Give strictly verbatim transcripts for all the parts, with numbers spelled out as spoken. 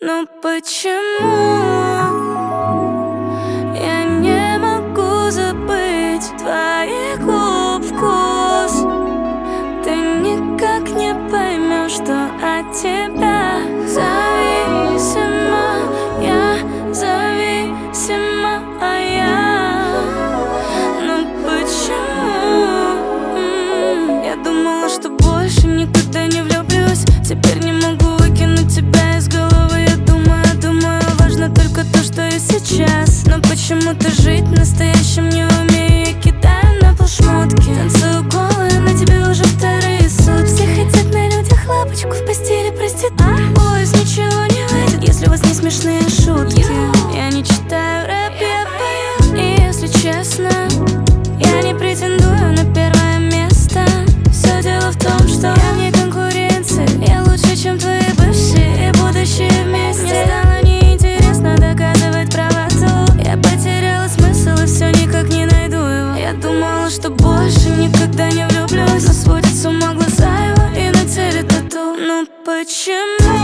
Но почему я не могу забыть твоих губ вкус? Ты никак не поймешь, что от тебя зависима я, зависима а я. Но почему? М-м, я думала, что больше никогда не влюблюсь. Теперь не могу выкинуть тебя из головы. Я думаю, думаю, важно только то, что и сейчас. Но почему-то жить настоящим не умею. Я кидаю на пол шмотки, танцую голая, на тебе уже вторые сутки. Все хотят на людях лапочку, в постели проститутку. Ой, из ничего не выйдет, если у вас не смешные шутки. Я не читаю рэп, я пою. И если честно, я не претендую на первое место. Все дело в том, что я вне конкуренции. Я лучше, чем твои бывшие и будущие вместе. Мне стало неинтересно доказывать правоту. Я потеряла смысл и все никак не найду его. Я думала, что больше никогда не влюблюсь, но сводит с ума глаза его и на теле тату. Ну почему?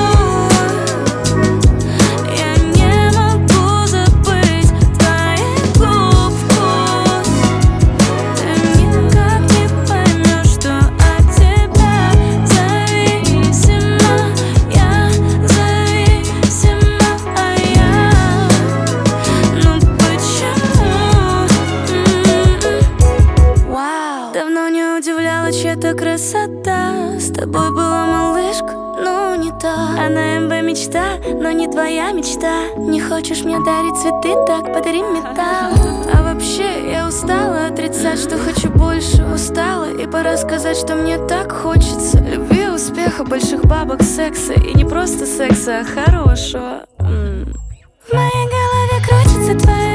Чья-то красота. С тобой была малышка, но не та. Она эм бэ мечта, но не твоя мечта. Не хочешь мне дарить цветы, так подари металл. А вообще я устала отрицать, что хочу больше. Устала и пора сказать, что мне так хочется любви, успеха, больших бабок, секса. И не просто секса, а хорошего. М-м. В моей голове крутится твоя